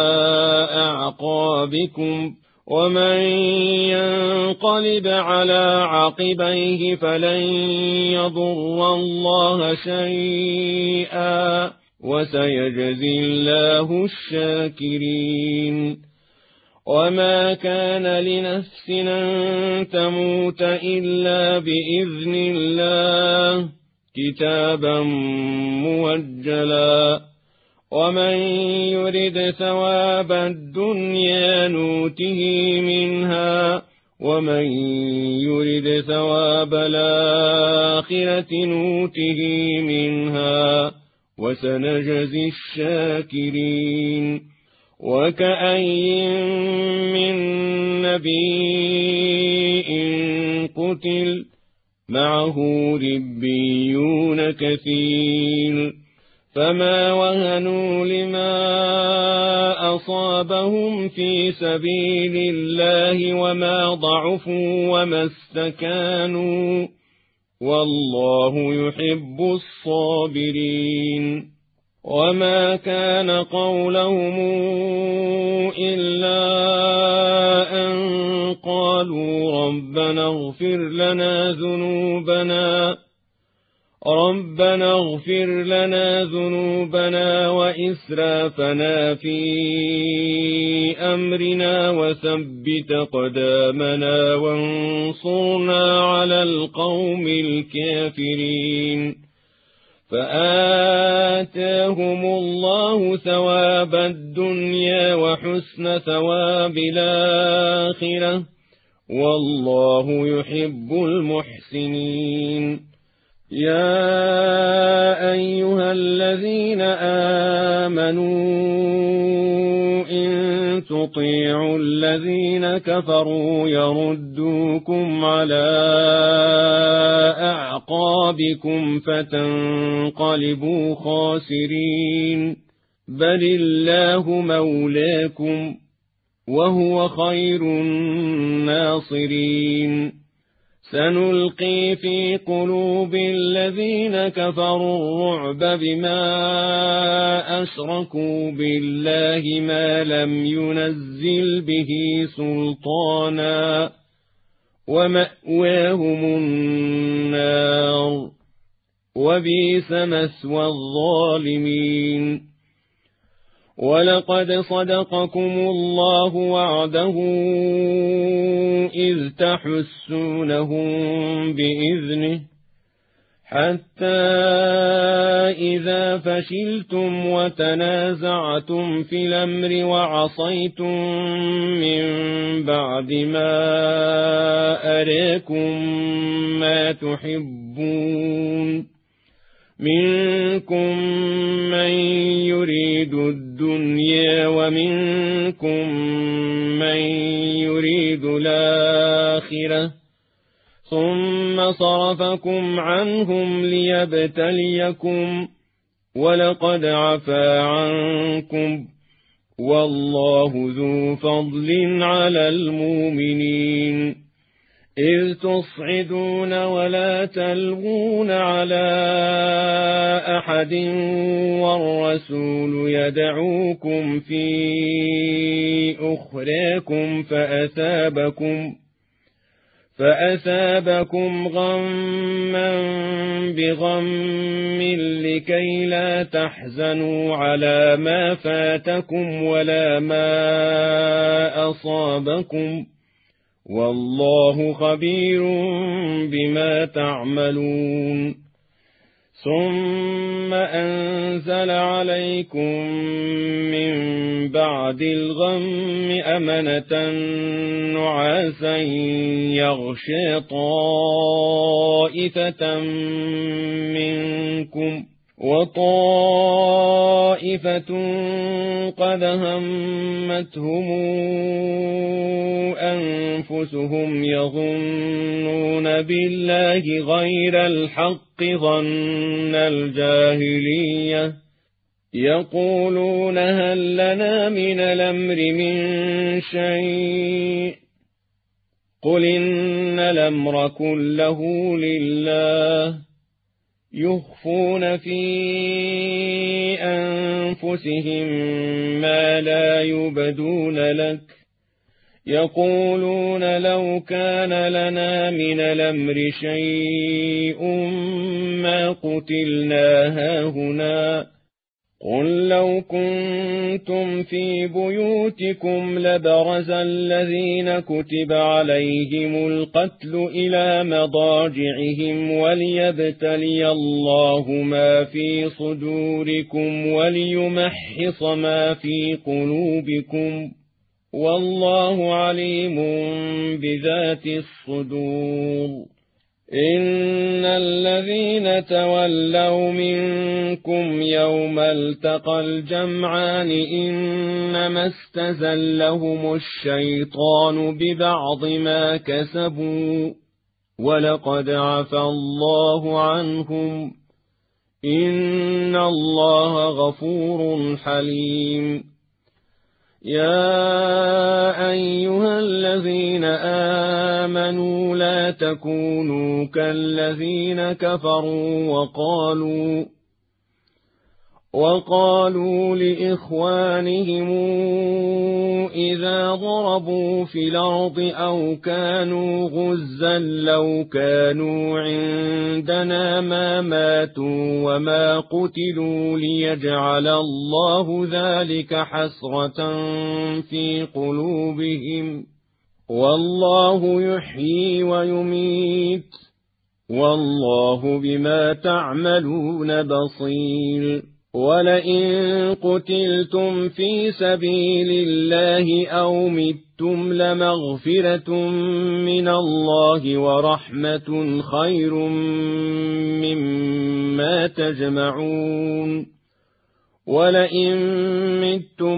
أعقابكم، ومن ينقلب على عقبيه فلن يضر الله شيئا، وسيجزي الله الشاكرين. وما كان لنفس أن تموت إلا بإذن الله كتابا موجلا، ومن يرد ثواب الدنيا نوته منها ومن يرد ثواب الآخرة نوته منها وسنجزي الشاكرين وكأي من نبي قتل معه ربيون كثير فما وهنوا لما أصابهم في سبيل الله وما ضعفوا وما استكانوا والله يحب الصابرين وما كان قولهم إلا أن قالوا ربنا اغفر لنا ذنوبنا وإسرافنا في أمرنا وثبت قدامنا وانصرنا على القوم الكافرين فآتاهم الله ثواب الدنيا وحسن ثواب الآخرة والله يحب المحسنين يا أيها الذين آمنوا إن تطيعوا الذين كفروا يردوكم على أعقابكم فتنقلبوا خاسرين بل الله مولاكم وهو خير الناصرين سنلقي في قلوب الذين كفروا الرعب بما أشركوا بالله ما لم ينزل به سلطانا ومأواهم النار وبئس مثوى الظالمين ولقد صدقكم الله وعده إذ تحسونهم بإذنه حتى إذا فشلتم وتنازعتم في الأمر وعصيتم من بعد ما أراكم ما تحبون منكم من يريد الدنيا ومنكم من يريد الآخرة ثم صرفكم عنهم ليبتليكم ولقد عفا عنكم والله ذو فضل على المؤمنين إذ تصعدون ولا تلغون على أحد والرسول يدعوكم في أخراكم فأثابكم غما بغم لكي لا تحزنوا على ما فاتكم ولا ما أصابكم والله خبير بما تعملون ثم أنزل عليكم من بعد الغم أمنة نعاسا يغشى طائفة منكم وطائفة قد همتهم أنفسهم يظنون بالله غير الحق ظن الجاهلية يقولون هل لنا من الأمر من شيء قل إن الأمر كله لله يخفون في أنفسهم ما لا يبدون لك يقولون لو كان لنا من الأمر شيء ما قتلنا هاهنا قل لو كنتم في بيوتكم لبرز الذين كتب عليهم القتل إلى مضاجعهم وليبتلي الله ما في صدوركم وليمحص ما في قلوبكم والله عليم بذات الصدور إن الذين تولوا منكم يوم التقى الجمعان إنما استزلهم الشيطان ببعض ما كسبوا ولقد عفى الله عنهم إن الله غفور حليم يا أيها الذين آمنوا لا تكونوا كالذين كفروا وقالوا لإخوانهم إذا ضربوا في الأرض أو كانوا غزا لو كانوا عندنا ما ماتوا وما قتلوا ليجعل الله ذلك حسرة في قلوبهم والله يحيي ويميت والله بما تعملون بصير ولئن قتلتم في سبيل الله أو متم لمغفرة من الله ورحمة خير مما تجمعون ولئن متم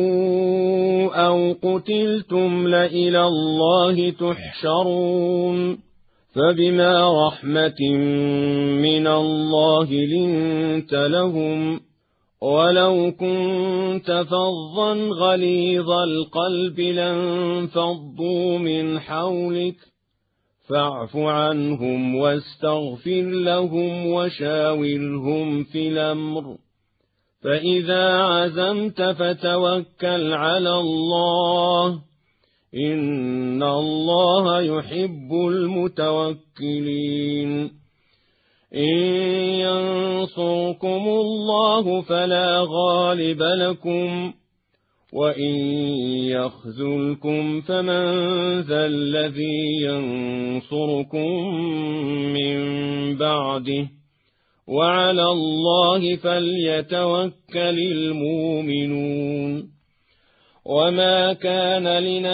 أو قتلتم لإلى الله تحشرون فبما رحمة من الله لنت لهم ولو كنت فظا غليظ القلب لانفضوا من حولك فاعف عنهم واستغفر لهم وشاورهم في الأمر فإذا عزمت فتوكل على الله إن الله يحب المتوكلين إن ينصركم الله فلا غالب لكم وإن يخذلكم فمن ذا الذي ينصركم من بعده وعلى الله فليتوكل المؤمنون وما كان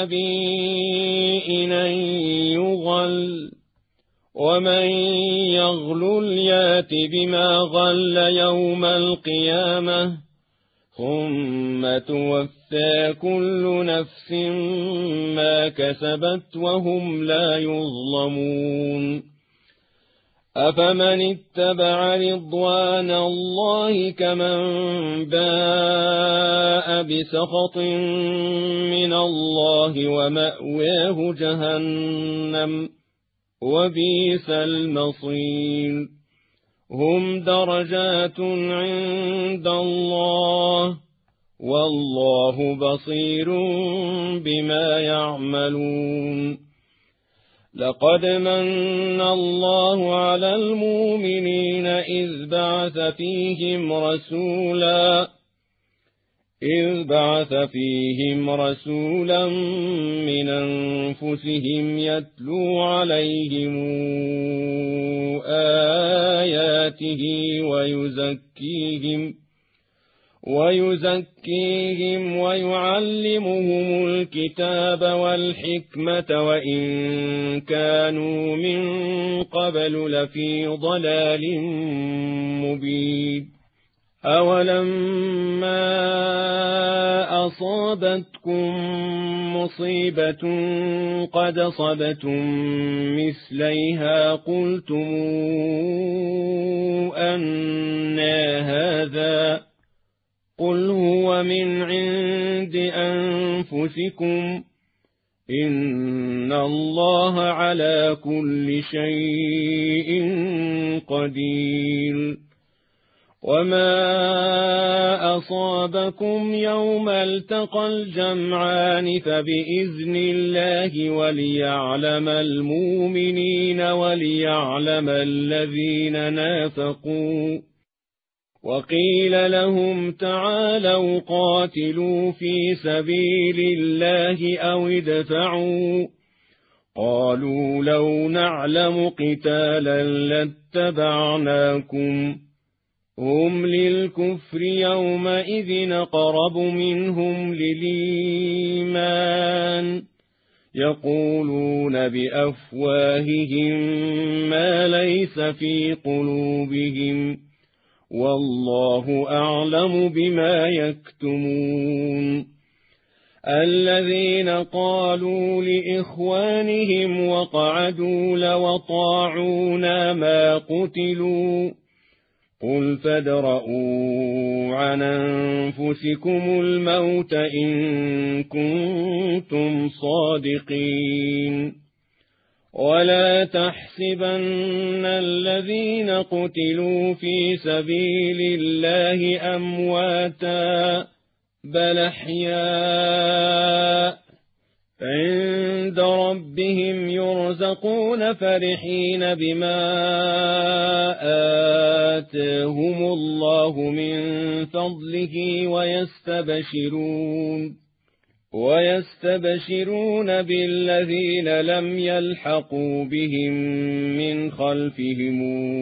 لنبي أن يغل ومن يغلل يات بما غل يوم القيامة ثم توفى كل نفس ما كسبت وهم لا يظلمون أفمن اتبع رضوان الله كمن باء بسخط من الله ومأواه جهنم وبئس المصير هم درجات عند الله والله بصير بما يعملون لقد من الله على المؤمنين إذ بعث فيهم رسولا من أنفسهم يتلو عليهم آياته ويزكيهم ويعلمهم الكتاب والحكمة وإن كانوا من قبل لفي ضلال مبين أولما أصابتكم مصيبة قد صبتم مثليها قلتم أنى هذا قل هو من عند أنفسكم إن الله على كل شيء قدير وما أصابكم يوم التقى الجمعان فبإذن الله وليعلم المؤمنين وليعلم الذين نافقوا وقيل لهم تعالوا قاتلوا في سبيل الله أو ادفعوا قالوا لو نعلم قتالا لاتبعناكم هم للكفر يومئذ أقرب منهم للإيمان يقولون بأفواههم ما ليس في قلوبهم والله أعلم بما يكتمون الذين قالوا لإخوانهم وقعدوا لو أطاعونا ما قتلوا قل فادرءوا عن أنفسكم الموت إن كنتم صادقين ولا تحسبن الذين قتلوا في سبيل الله أمواتا بل أحياء عند ربهم يرزقون فرحين بما آتاهم الله من فضله ويستبشرون بالذين لم يلحقوا بهم من خلفهم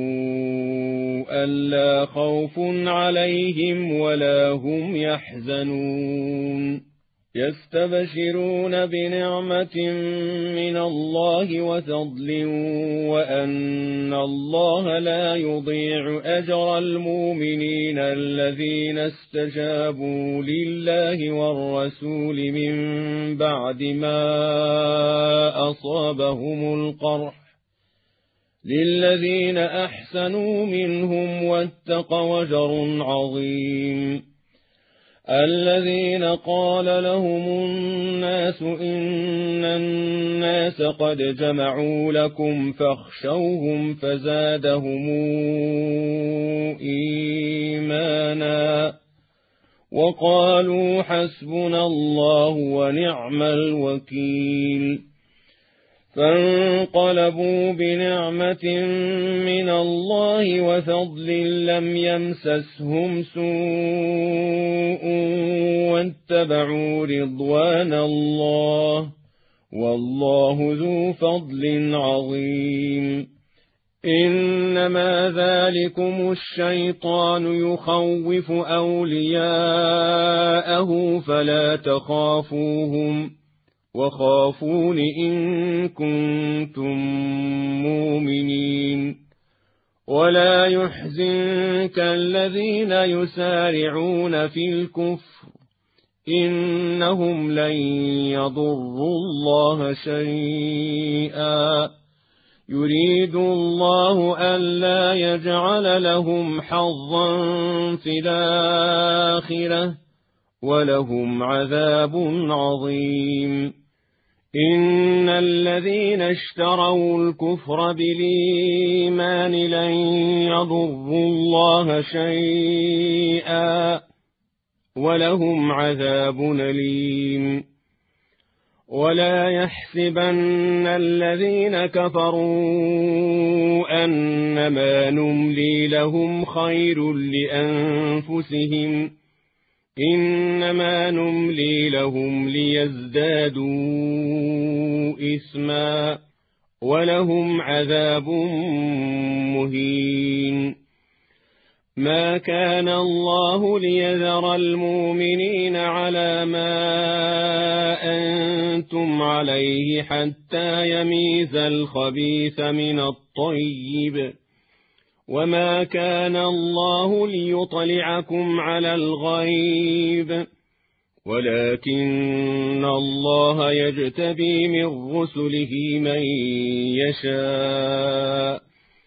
ألا خوف عليهم ولا هم يحزنون يستبشرون بنعمة من الله وفضل وأن الله لا يضيع أجر المؤمنين الذين استجابوا لله والرسول من بعد ما أصابهم القرح للذين أحسنوا منهم واتقوا أجر عظيم الذين قال لهم الناس إن الناس قد جمعوا لكم فاخشوهم فزادهم إيمانا وقالوا حسبنا الله ونعم الوكيل فانقلبوا بنعمة من الله وفضل لم يمسسهم سوء واتبعوا رضوان الله والله ذو فضل عظيم إنما ذلكم الشيطان يخوف أولياءه فلا تخافوهم وخافون إن كنتم مؤمنين ولا يحزنك الذين يسارعون في الكفر إنهم لن يضروا الله شيئا يريد الله ألا يجعل لهم حظا في الآخرة ولهم عذاب عظيم إن الذين اشتروا الكفر بالإيمان لن يضروا الله شيئا ولهم عذاب أليم ولا يحسبن الذين كفروا أنما نملي لهم خير لأنفسهم إنما نملي لهم ليزدادوا إثما ولهم عذاب مهين ما كان الله ليذر المؤمنين على ما أنتم عليه حتى يميز الخبيث من الطيب وما كان الله ليطلعكم على الغيب ولكن الله يجتبي من رسله من يشاء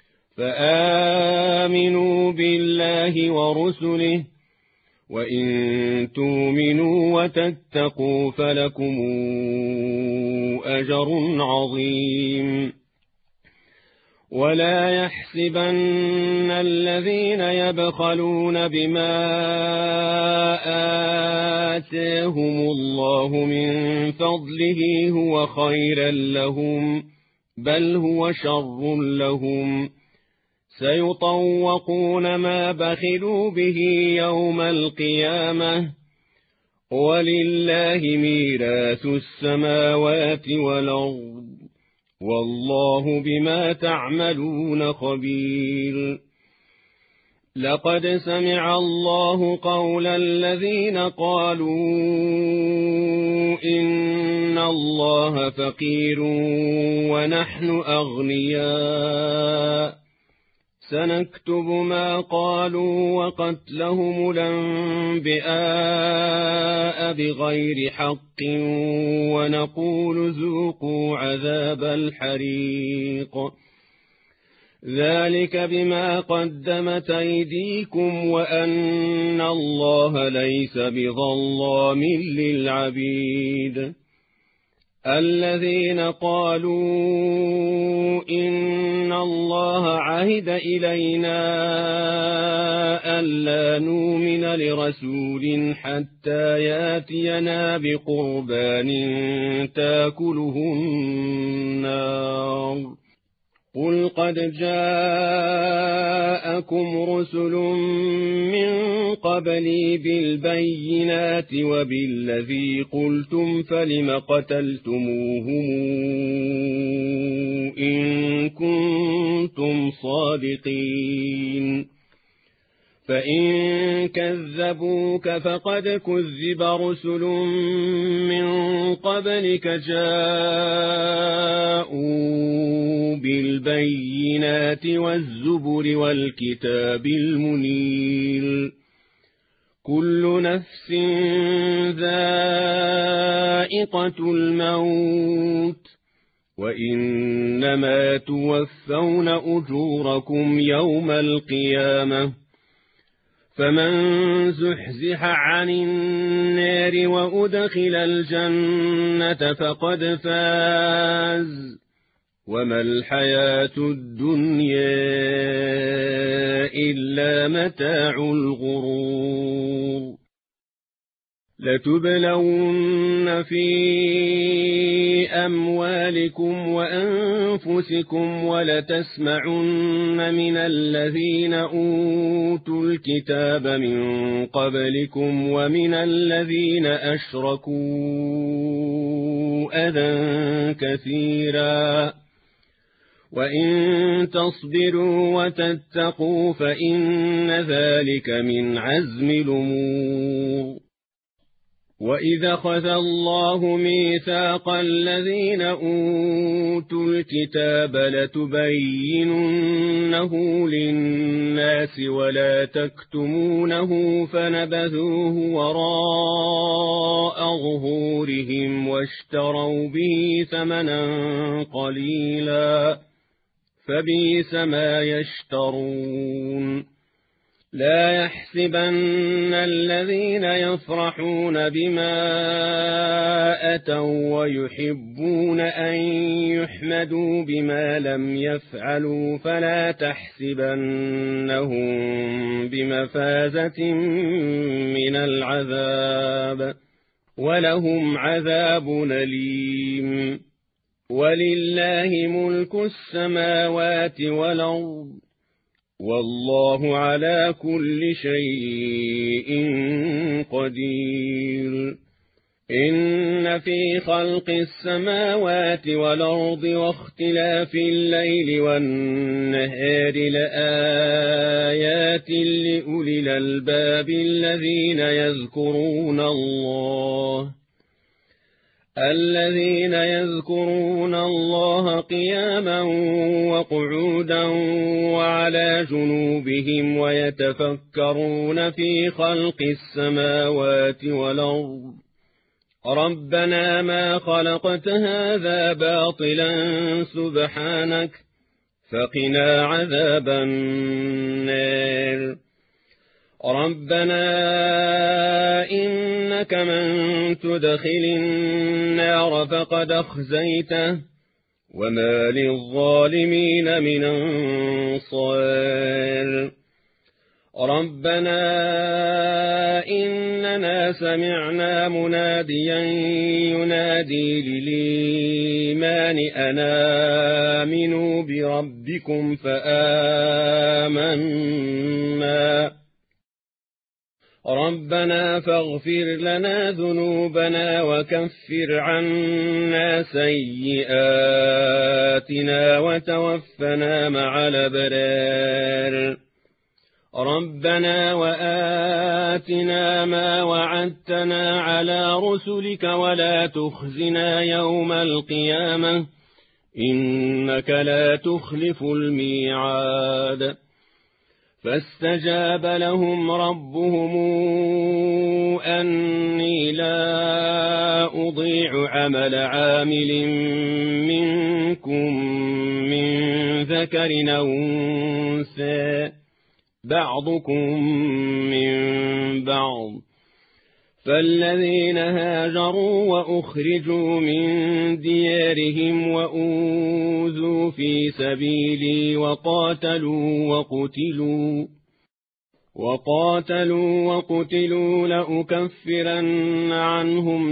فآمنوا بالله ورسله وإن تؤمنوا وتتقوا فلكم أجر عظيم ولا يحسبن الذين يبخلون بما آتاهم الله من فضله هو خيرا لهم بل هو شر لهم سيطوقون ما بخلوا به يوم القيامة ولله ميراث السماوات والأرض والله بما تعملون خبير لقد سمع الله قول الذين قالوا إن الله فقير ونحن أغنياء سنكتب ما قالوا وقتلهم الأنبياء بغير حق ونقول ذوقوا عذاب الحريق ذلك بما قدمت أيديكم وأن الله ليس بظلام للعبيد الذين قالوا إن الله عهد إلينا ألا نؤمن لرسول حتى ياتينا بقربان تاكله النار قل قد جاءكم رسل من قبلي بالبينات وبالذي قلتم فلم قتلتموهم إن كنتم صادقين فإن كذبوك فقد كذب رسل من قبلك جاءوا بالبينات والزبر والكتاب المنير كل نفس ذائقة الموت وإنما توفون أجوركم يوم القيامة فمن زحزح عن النار وأدخل الجنة فقد فاز وما الحياة الدنيا إلا متاع الغرور لتبلون في أموالكم وأنفسكم ولتسمعن من الذين أوتوا الكتاب من قبلكم ومن الذين أشركوا أذى كثيرا وإن تصبروا وتتقوا فإن ذلك من عزم الأمور وإذا أخذ الله ميثاق الذين أوتوا الكتاب لتبيننه للناس ولا تكتمونه فنبذوه وراء ظهورهم واشتروا به ثمنا قليلا فبئس ما يشترون لا يحسبن الذين يفرحون بما أتوا ويحبون أن يحمدوا بما لم يفعلوا فلا تحسبنهم بمفازة من العذاب ولهم عذاب أليم ولله ملك السماوات والأرض والله على كل شيء قدير إن في خلق السماوات والأرض واختلاف الليل والنهار لآيات لأولي الألباب الذين يذكرون الله قياما وقعودا وعلى جنوبهم ويتفكرون في خلق السماوات والأرض ربنا ما خلقت هذا باطلا سبحانك فقنا عذاب النار ربنا إنك من تدخل النار فقد أخزيته وما للظالمين من أنصار ربنا إننا إنا سمعنا مناديا ينادي للإيمان أن آمنوا بربكم فآمنا ربنا فاغفر لنا ذنوبنا وكفر عنا سيئاتنا وتوفنا مع الأبرار ربنا وآتنا ما وعدتنا على رسلك ولا تخزنا يوم القيامة إنك لا تخلف الميعاد فاستجاب لهم ربهم أني لا أضيع عمل عامل منكم من ذكر أو أنثى بعضكم من بعض فالذين هاجروا وأخرجوا من ديارهم وأوذوا في سبيلي وقاتلوا وقتلوا لأكفرن عنهم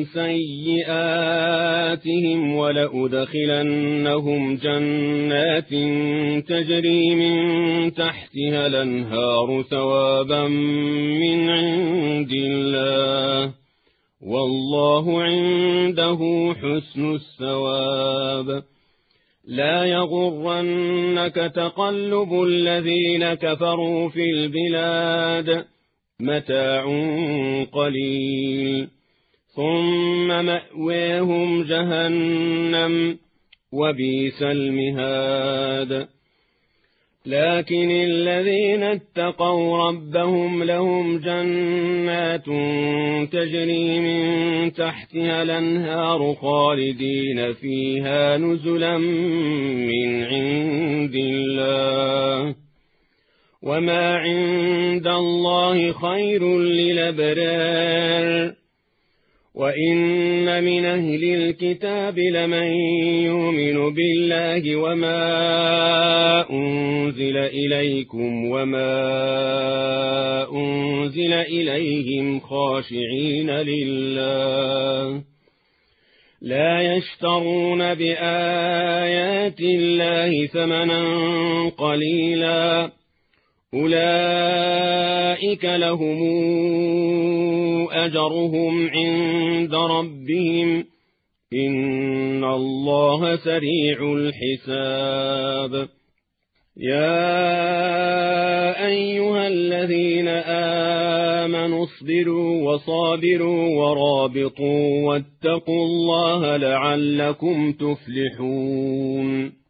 سيئاتهم ولأدخلنهم جنات تجري من تحتها الأنهار ثوابا من عند الله والله عنده حسن الثواب لا يغرنك تقلب الذين كفروا في البلاد متاع قليل ثم مأويهم جهنم وبئس المهاد لكن الذين اتقوا ربهم لهم جنات تجري من تحتها الأنهار خالدين فيها نزلا من عند الله وما عند الله خير للأبرار وإن من أهل الكتاب لمن يؤمن بالله وما أنزل إليكم وما أنزل إليهم خاشعين لله لا يشترون بآيات الله ثمنا قليلا أولئك لهم أجرهم عند ربهم إن الله سريع الحساب يا أيها الذين آمنوا اصبروا وصابروا ورابطوا واتقوا الله لعلكم تفلحون